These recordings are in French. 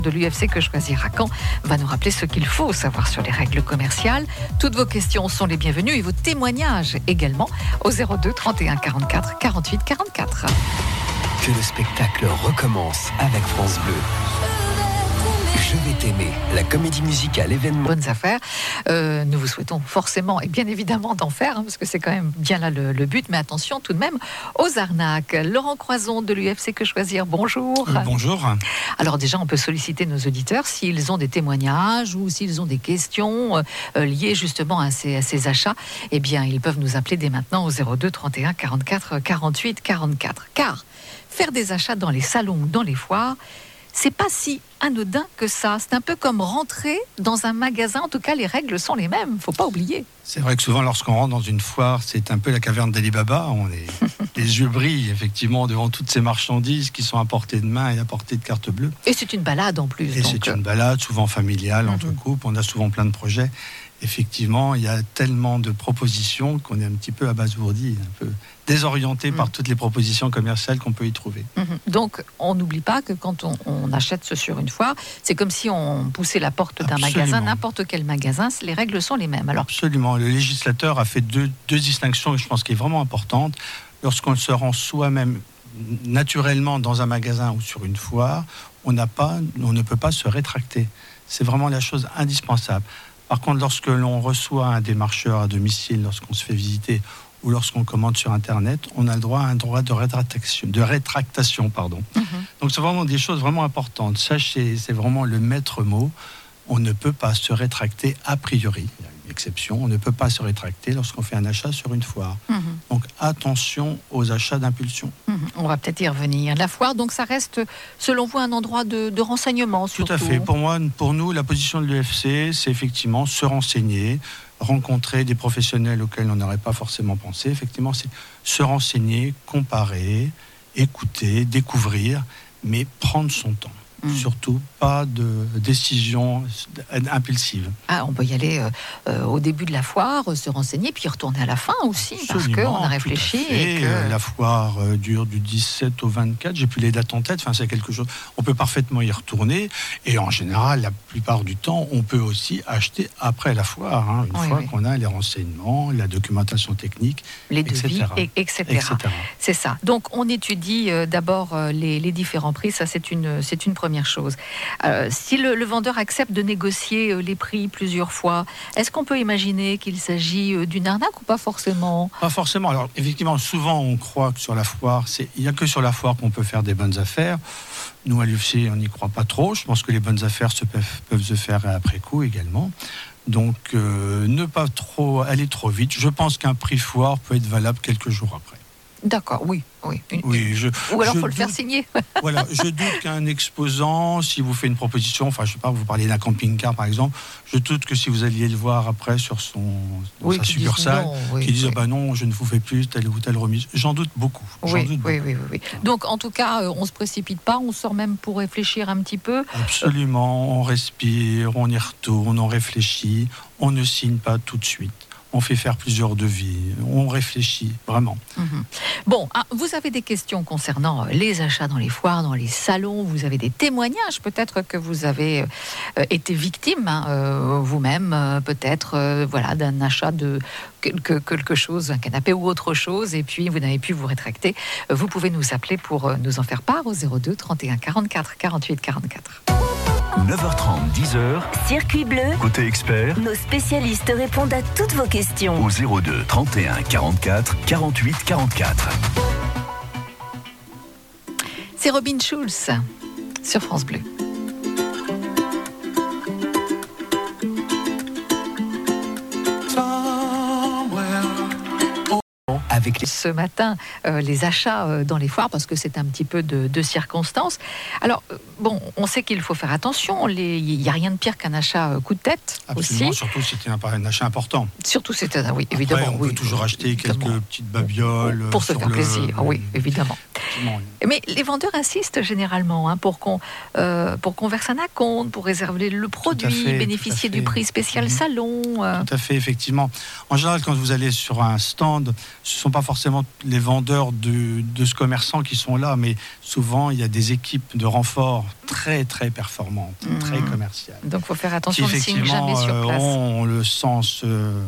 de l'UFC Que Choisir à Caen va nous rappeler ce qu'il faut savoir sur les règles commerciales. Toutes vos questions sont les bienvenues et vos témoignages également au 02 31 44 48 44. Que le spectacle recommence avec France Bleu. Je vais t'aimer, la comédie musicale événement. Bonnes affaires. Nous vous souhaitons forcément et bien évidemment d'en faire, parce que c'est quand même bien là le but. Mais attention tout de même aux arnaques. Laurent Croison de l'UFC Que Choisir, bonjour. Bonjour. Alors déjà, on peut solliciter nos auditeurs s'ils ont des témoignages ou s'ils ont des questions liées justement à ces achats. Eh bien, ils peuvent nous appeler dès maintenant au 02 31 44 48 44. Car faire des achats dans les salons ou dans les foires, c'est pas si anodin que ça. C'est un peu comme rentrer dans un magasin. En tout cas, les règles sont les mêmes. Faut pas oublier. C'est vrai que souvent, lorsqu'on rentre dans une foire, c'est un peu la caverne d'Ali Baba. Les yeux brillent, effectivement, devant toutes ces marchandises qui sont à portée de main et à portée de carte bleue. Et c'est une balade en plus. Et c'est une balade, souvent familiale, entre couples. On a souvent plein de projets. Effectivement, il y a tellement de propositions qu'on est un petit peu abasourdi, un peu désorienté par toutes les propositions commerciales qu'on peut y trouver. Donc, on n'oublie pas que quand on achète ce sur une foire, c'est comme si on poussait la porte d'un magasin, n'importe quel magasin, les règles sont les mêmes. Alors... Absolument. Le législateur a fait deux distinctions, je pense, qui est vraiment importante. Lorsqu'on se rend soi-même naturellement dans un magasin ou sur une foire, on ne peut pas se rétracter. C'est vraiment la chose indispensable. Par contre, lorsque l'on reçoit un démarcheur à domicile, lorsqu'on se fait visiter ou lorsqu'on commande sur Internet, on a le droit à un droit de rétractation. Donc, c'est vraiment des choses vraiment importantes. Sachez, c'est vraiment le maître mot. On ne peut pas se rétracter a priori. Il y a une exception. On ne peut pas se rétracter lorsqu'on fait un achat sur une foire. Donc, attention aux achats d'impulsion. On va peut-être y revenir. La foire, donc, ça reste, selon vous, un endroit de renseignement, surtout. Tout à fait. Pour nous, la position de l'UFC, c'est effectivement se renseigner, rencontrer des professionnels auxquels on n'aurait pas forcément pensé. Effectivement, c'est se renseigner, comparer, écouter, découvrir, mais prendre son temps. Surtout pas de décision impulsive. On peut y aller au début de la foire, se renseigner, puis y retourner à la fin aussi, absolument, parce qu'on a réfléchi. La foire dure du 17 au 24, j'ai plus les dates en tête, c'est quelque chose, on peut parfaitement y retourner, et en général, la plupart du temps, on peut aussi acheter après la foire, une fois qu'on a les renseignements, la documentation technique, les devis, etc. C'est ça. Donc, on étudie d'abord les différents prix, ça c'est une première chose. Si le vendeur accepte de négocier les prix plusieurs fois, est-ce qu'on peut imaginer qu'il s'agit d'une arnaque ou pas forcément ? Pas forcément. Alors, effectivement, souvent, on croit que sur la foire, il n'y a que sur la foire qu'on peut faire des bonnes affaires. Nous, à l'UFC, on n'y croit pas trop. Je pense que les bonnes affaires peuvent se faire après coup également. Donc, ne pas aller trop vite. Je pense qu'un prix foire peut être valable quelques jours après. D'accord, oui. Ou alors, il faut le faire signer. Voilà, je doute qu'un exposant, si vous fait une proposition, je sais pas, vous parlez d'un camping-car par exemple, je doute que si vous alliez le voir après sur sa succursale, qu'il dise non, je ne vous fais plus telle ou telle remise. J'en doute beaucoup. Oui. Donc, en tout cas, on ne se précipite pas, on sort même pour réfléchir un petit peu. Absolument, on respire, on y retourne, on réfléchit, on ne signe pas tout de suite. On fait faire plusieurs devis, on réfléchit, vraiment. Bon, vous avez des questions concernant les achats dans les foires, dans les salons, vous avez des témoignages, peut-être que vous avez été victime vous-même, peut-être d'un achat de quelque chose, un canapé ou autre chose, et puis vous n'avez pu vous rétracter. Vous pouvez nous appeler pour nous en faire part au 02 31 44 48 44. 9h30, 10h. Circuit bleu. Côté expert. Nos spécialistes répondent à toutes vos questions. Au 02 31 44 48 44. C'est Robin Schulz sur France Bleu. Avec ce matin, les achats dans les foires, parce que c'est un petit peu de circonstances. Alors, on sait qu'il faut faire attention. Il n'y a rien de pire qu'un achat coup de tête. Absolument, aussi. Surtout si c'était un achat important. Surtout si c'était, oui, Après, évidemment. on peut toujours acheter quelques petites babioles. Pour se faire plaisir, oui, évidemment. effectivement. Mais les vendeurs insistent généralement pour qu'on verse un acompte, pour réserver le produit, bénéficier du prix spécial salon. Tout à fait, effectivement. En général, quand vous allez sur un stand, ce ne sont pas forcément les vendeurs de ce commerçant qui sont là, mais souvent, il y a des équipes de renfort très, très performantes, très commerciales. Donc, il faut faire attention, qui, ne signe jamais sur place. ont le sens...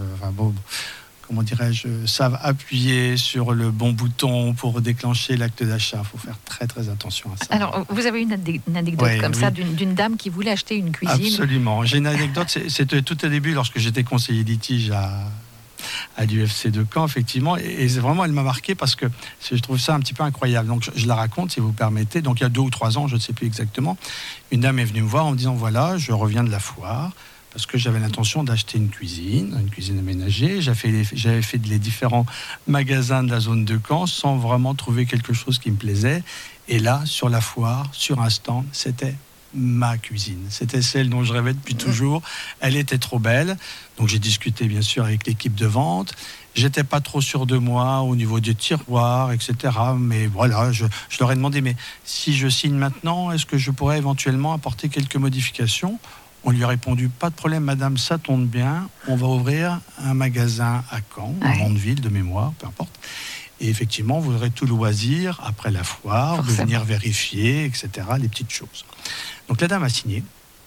comment dirais-je, savent appuyer sur le bon bouton pour déclencher l'acte d'achat. Il faut faire très très attention à ça. Alors, vous avez une anecdote ça d'une dame qui voulait acheter une cuisine. Absolument. J'ai une anecdote, c'était tout au début lorsque j'étais conseiller litige à l'UFC de Caen, effectivement, et vraiment elle m'a marqué parce que je trouve ça un petit peu incroyable. Donc je la raconte si vous permettez. Donc il y a 2 ou 3 ans, je ne sais plus exactement, une dame est venue me voir en me disant voilà, je reviens de la foire, parce que j'avais l'intention d'acheter une cuisine aménagée. J'avais fait les différents magasins de la zone de Caen sans vraiment trouver quelque chose qui me plaisait. Et là, sur la foire, sur un stand, c'était ma cuisine. C'était celle dont je rêvais depuis toujours. Elle était trop belle. Donc j'ai discuté bien sûr avec l'équipe de vente. J'étais pas trop sûr de moi au niveau des tiroirs, etc. Mais voilà, je leur ai demandé, mais si je signe maintenant, est-ce que je pourrais éventuellement apporter quelques modifications ? On lui a répondu, pas de problème madame, ça tombe bien, on va ouvrir un magasin à Caen, à Mandeville de mémoire, peu importe. Et effectivement, vous aurez tout loisir, après la foire, de venir vérifier, etc., les petites choses. Donc la dame a signé.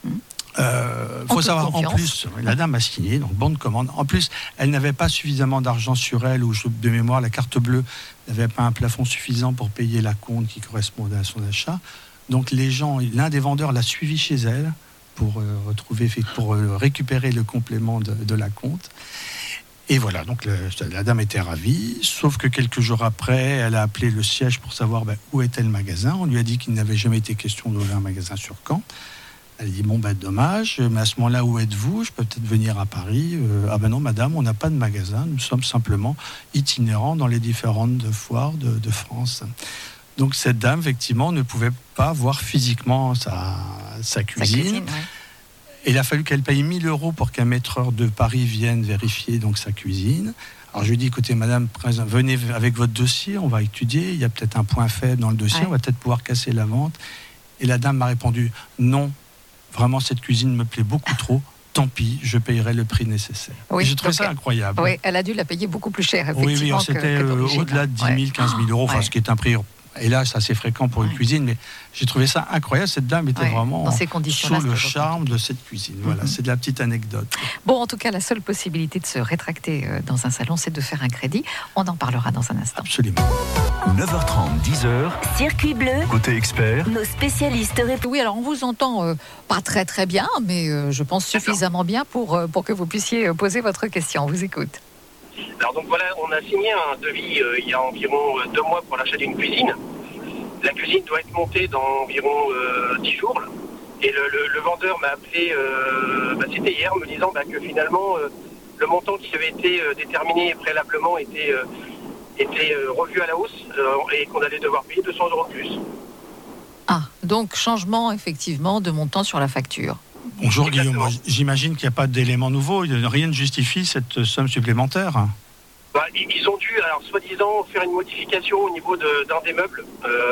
Faut savoir, en plus, la dame a signé, donc bonne commande. En plus, elle n'avait pas suffisamment d'argent sur elle, ou de mémoire, la carte bleue n'avait pas un plafond suffisant pour payer la compte qui correspondait à son achat. Donc l'un des vendeurs l'a suivi chez elle, pour récupérer le complément de la compte. Et voilà, donc la dame était ravie, sauf que quelques jours après, elle a appelé le siège pour savoir où était le magasin. On lui a dit qu'il n'avait jamais été question d'ouvrir un magasin sur Caen. Elle a dit, dommage, mais à ce moment-là, où êtes-vous ? Je peux peut-être venir à Paris. Ah ben non, madame, on n'a pas de magasin, nous sommes simplement itinérants dans les différentes foires de France. Donc cette dame, effectivement, ne pouvait pas voir physiquement sa cuisine. Et il a fallu qu'elle paye 1 000 € pour qu'un maîtreur de Paris vienne vérifier donc sa cuisine. Alors je lui ai dit, écoutez madame, venez avec votre dossier, on va étudier, il y a peut-être un point faible dans le dossier, on va peut-être pouvoir casser la vente. Et la dame m'a répondu, non, vraiment cette cuisine me plaît beaucoup trop. Tant pis, je payerai le prix nécessaire. Oui, j'ai trouvé ça incroyable. Oui, elle a dû la payer beaucoup plus cher, effectivement. Oui, c'était au-delà de 10 000, 15 000 €, ce qui est un prix, hélas, assez fréquent pour une cuisine, mais j'ai trouvé ça incroyable. Cette dame était vraiment sous le charme de cette cuisine. Voilà, c'est de la petite anecdote. Bon, en tout cas, la seule possibilité de se rétracter dans un salon, c'est de faire un crédit. On en parlera dans un instant. Absolument. 9h30, 10h. Circuit bleu. Côté expert. Nos spécialistes répondent. Oui, alors on vous entend pas très très bien, mais je pense suffisamment bien pour que vous puissiez poser votre question. On vous écoute. Alors donc voilà, on a signé un devis il y a environ 2 mois pour l'achat d'une cuisine. La cuisine doit être montée dans environ 10 jours. Là. Et le vendeur m'a appelé, c'était hier, me disant que finalement le montant qui avait été déterminé préalablement était revu à la hausse et qu'on allait devoir payer 200 € de plus. Ah, donc changement effectivement de montant sur la facture. Bonjour Guillaume, j'imagine qu'il n'y a pas d'éléments nouveaux, rien ne justifie cette somme supplémentaire. Ils ont dû, alors soi-disant, faire une modification au niveau d'un des meubles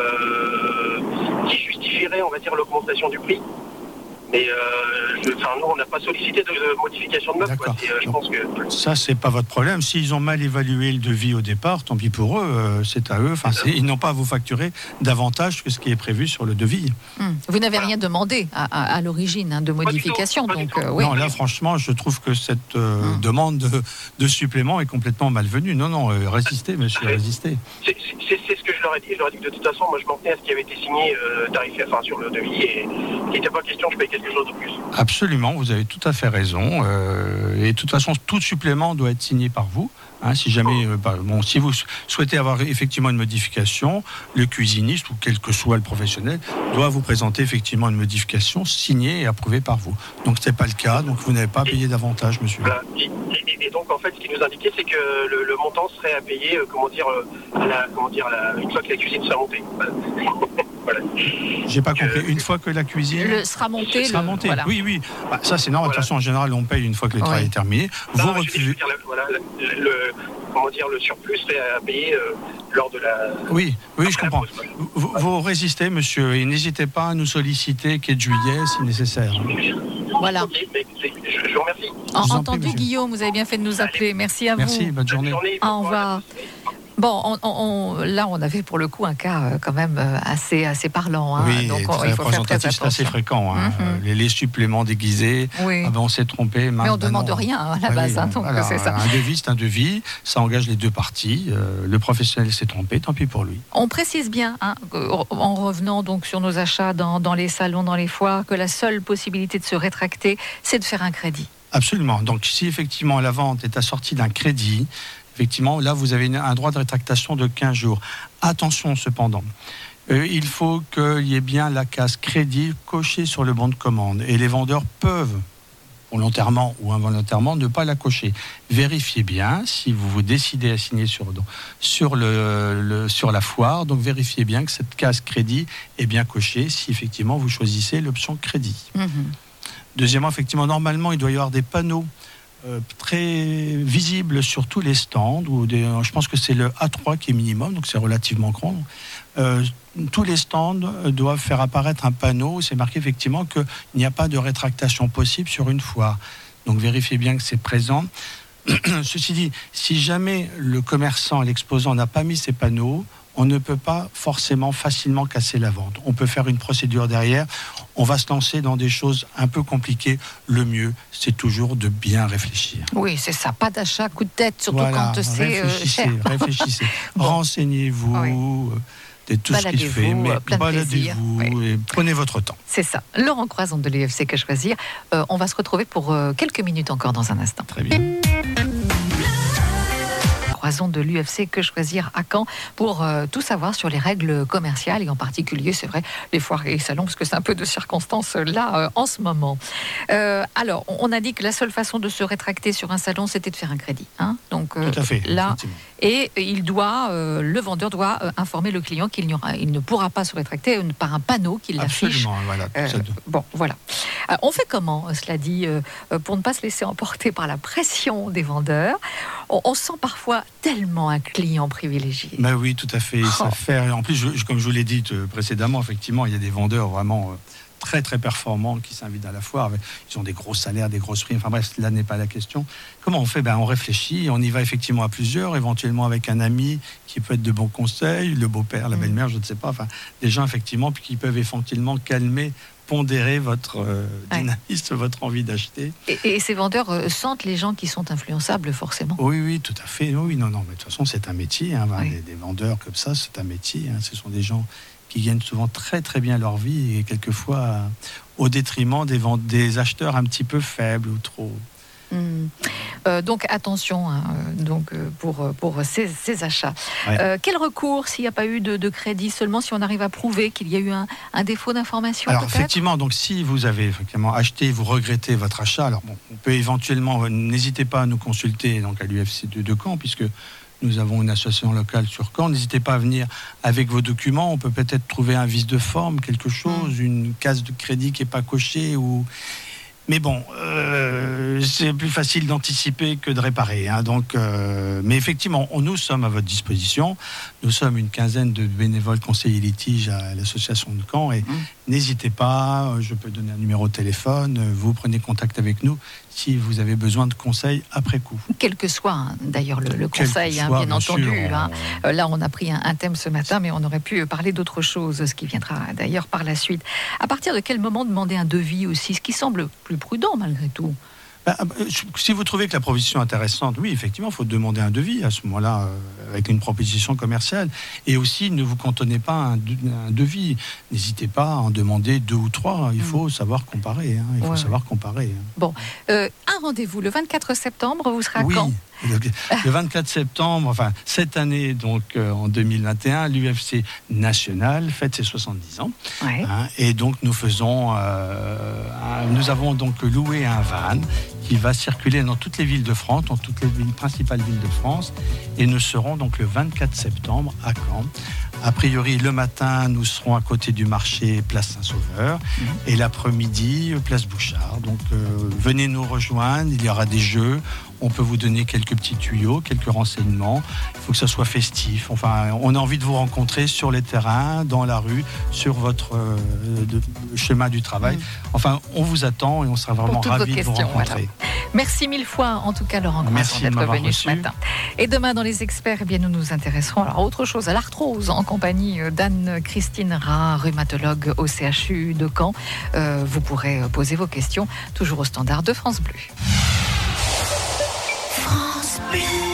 qui justifierait, on va dire, l'augmentation du prix. Mais nous, on n'a pas sollicité de modification de meubles. Je pense que ça, c'est pas votre problème. S'ils ont mal évalué le devis au départ, tant pis pour eux, c'est à eux. Ils n'ont pas à vous facturer davantage que ce qui est prévu sur le devis. Vous n'avez rien demandé à l'origine de modification. Non, là, franchement, je trouve que cette demande de supplément est complètement malvenue. Non, résistez, monsieur, résistez. C'est ce que je leur ai dit. Je leur ai dit que de toute façon, moi, je m'en tenais à ce qui avait été signé sur le devis et qu'il n'était pas question que je paye quelque chose de plus. Absolument, vous avez tout à fait raison. Et de toute façon, tout supplément doit être signé par vous. Si jamais, si vous souhaitez avoir effectivement une modification, le cuisiniste ou quel que soit le professionnel doit vous présenter effectivement une modification signée et approuvée par vous. Donc ce n'est pas le cas, donc vous n'avez pas à payer davantage, monsieur. Et donc en fait, ce qui nous indiquait, c'est que le montant serait à payer, une fois que la cuisine sera montée. Voilà. J'ai pas compris. Une fois que la cuisine Sera monté. Voilà. Oui. Bah, ça, c'est normal. De toute façon, en général, on paye une fois que le travail est terminé. Non, le surplus serait à payer lors de la... Oui, je comprends. Vous résistez, monsieur, et n'hésitez pas à nous solliciter 4 juillet si nécessaire. Voilà. Okay, je vous remercie. Entendu, prie, Guillaume, vous avez bien fait de nous appeler. Merci à vous. Merci, bonne journée. Au revoir. Bon, là, on avait pour le coup un cas quand même assez parlant. Hein. Oui, donc très il faut faire très représentatif, c'est assez attention. fréquent. Hein. Les suppléments déguisés, Oui. on s'est trompé. Mais on ne demande rien à la base. Donc voilà, c'est ça. Un devis, c'est un devis. Ça engage les deux parties. Le professionnel s'est trompé, tant pis pour lui. On précise bien, en revenant donc sur nos achats dans les salons, dans les foires, que la seule possibilité de se rétracter, c'est de faire un crédit. Absolument. Donc, si effectivement la vente est assortie d'un crédit, effectivement, là, vous avez un droit de rétractation de 15 jours. Attention, cependant, il faut qu'il y ait bien la case crédit cochée sur le bon de commande. Et les vendeurs peuvent, volontairement ou involontairement, ne pas la cocher. Vérifiez bien si vous vous décidez à signer sur la foire. Donc, vérifiez bien que cette case crédit est bien cochée si effectivement vous choisissez l'option crédit. Deuxièmement, effectivement, normalement, il doit y avoir des panneaux très visibles sur tous les stands. Je pense que c'est le A3 qui est minimum, donc c'est relativement grand. Tous les stands doivent faire apparaître un panneau où c'est marqué effectivement qu'il n'y a pas de rétractation possible sur une foire. Donc vérifiez bien que c'est présent. Ceci dit, si jamais le commerçant, l'exposant n'a pas mis ces panneaux, on ne peut pas forcément facilement casser la vente. On peut faire une procédure derrière. On va se lancer dans des choses un peu compliquées. Le mieux, c'est toujours de bien réfléchir. Oui, c'est ça. Pas d'achat coup de tête, surtout quand c'est cher. Réfléchissez. Renseignez-vous. Tout ce qu'il fait, mais baladez-vous et prenez votre temps. C'est ça. Laurent Croizon de l'UFC Que Choisir. On va se retrouver pour quelques minutes encore dans un instant. Très bien. Croizon de l'UFC Que Choisir à Caen pour tout savoir sur les règles commerciales et en particulier, c'est vrai, les foires et les salons, parce que c'est un peu de circonstances là en ce moment. Alors, on a dit que la seule façon de se rétracter sur un salon, c'était de faire un crédit. Hein. Donc tout à fait, là, et le vendeur doit informer le client qu'il ne pourra pas se rétracter par un panneau qui l'affiche. Absolument, voilà. Bon, voilà. On fait comment, cela dit, pour ne pas se laisser emporter par la pression des vendeurs? On sent parfois tellement un client privilégié. Ben oui, tout à fait. Ça fait. En plus, comme je vous l'ai dit précédemment, effectivement, il y a des vendeurs vraiment très très performants qui s'invitent à la foire. Ils ont des gros salaires, des grosses primes. Enfin bref, là n'est pas la question. Comment on fait? On réfléchit, on y va effectivement à plusieurs, éventuellement avec un ami qui peut être de bons conseils, le beau-père, la belle-mère, je ne sais pas. Enfin, des gens effectivement qui peuvent éventuellement calmer, pondérer votre dynamisme, votre envie d'acheter. Et ces vendeurs sentent les gens qui sont influençables, forcément. Oui, tout à fait. Oui, non, mais de toute façon, c'est un métier. Hein, des vendeurs comme ça, c'est un métier. Hein. Ce sont des gens qui gagnent souvent très, très bien leur vie et quelquefois au détriment des acheteurs un petit peu faibles ou trop. Donc attention pour ces achats. Quel recours s'il n'y a pas eu de crédit, seulement si on arrive à prouver qu'il y a eu un défaut d'information? Alors peut-être effectivement, donc si vous avez effectivement acheté, vous regrettez votre achat, alors on peut éventuellement, n'hésitez pas à nous consulter donc à l'UFC de Caen, puisque nous avons une association locale sur Caen. N'hésitez pas à venir avec vos documents. On peut peut-être trouver un vice de forme, quelque chose, une case de crédit qui n'est pas cochée ou... Mais bon, c'est plus facile d'anticiper que de réparer. Hein. Donc, mais effectivement, nous sommes à votre disposition. Nous sommes une quinzaine de bénévoles conseillers litiges à l'association de Caen. Et n'hésitez pas, je peux donner un numéro de téléphone. Vous prenez contact avec nous si vous avez besoin de conseils après coup. Quel que soit, d'ailleurs, le conseil, bien entendu. Sûr, là, on a pris un thème ce matin, mais on aurait pu parler d'autre chose, ce qui viendra d'ailleurs par la suite. À partir de quel moment demander un devis aussi, ce qui semble plus prudent malgré tout? Si vous trouvez que la proposition est intéressante, oui, effectivement, il faut demander un devis à ce moment-là, avec une proposition commerciale. Et aussi, ne vous cantonnez pas à un devis. N'hésitez pas à en demander 2 ou 3. Il faut savoir comparer. Hein. Il faut savoir comparer. Hein. Bon, un rendez-vous le 24 septembre, vous serez à Caen? Le 24 septembre, enfin, cette année, donc en 2021, l'UFC national fête ses 70 ans. Hein, et donc, nous avons donc loué un van qui va circuler dans toutes les villes de France, dans toutes les principales villes de France. Et nous serons donc le 24 septembre à Caen, A priori, le matin, nous serons à côté du marché Place Saint-Sauveur et l'après-midi, Place Bouchard. Donc, venez nous rejoindre, il y aura des jeux. On peut vous donner quelques petits tuyaux, quelques renseignements. Il faut que ça soit festif. Enfin, on a envie de vous rencontrer sur les terrains, dans la rue, sur votre chemin du travail. Enfin, on vous attend et on sera vraiment ravis de vous rencontrer. Voilà. Merci mille fois, en tout cas, Laurent Croissant, d'être venu ce matin. Et demain, dans Les Experts, eh bien, nous nous intéresserons à autre chose, à l'arthrose, en compagnie d'Anne-Christine Rat, rhumatologue au CHU de Caen. Vous pourrez poser vos questions, toujours au standard de France Bleu. France Bleu.